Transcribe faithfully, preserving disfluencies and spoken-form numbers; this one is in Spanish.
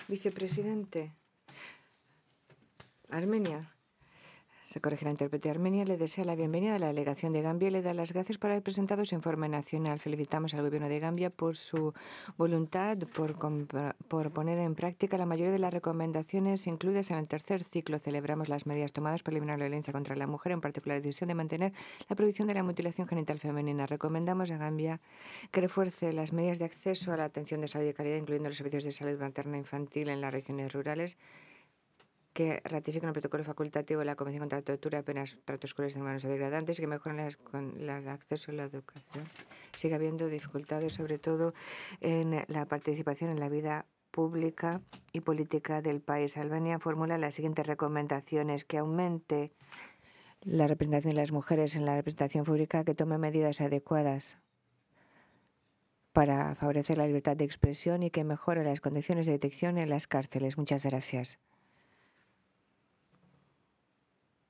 Vicepresidente, Armenia. Se corrige la intérprete. Armenia le desea la bienvenida a la delegación de Gambia y le da las gracias por haber presentado su informe nacional. Felicitamos al gobierno de Gambia por su voluntad por, por poner en práctica la mayoría de las recomendaciones incluidas en el tercer ciclo. Celebramos las medidas tomadas para eliminar la violencia contra la mujer, en particular la decisión de mantener la prohibición de la mutilación genital femenina. Recomendamos a Gambia que refuerce las medidas de acceso a la atención de salud y calidad, incluyendo los servicios de salud materna e infantil en las regiones rurales, que ratifiquen el protocolo facultativo de la Convención contra la Tortura, Penas, Tratos Crueles, Inhumanos o Degradantes, y que mejoren las, con, la, el acceso a la educación. Sigue habiendo dificultades, sobre todo en la participación en la vida pública y política del país. Albania formula las siguientes recomendaciones: que aumente la representación de las mujeres en la representación pública, que tome medidas adecuadas para favorecer la libertad de expresión y que mejore las condiciones de detección en las cárceles. Muchas gracias.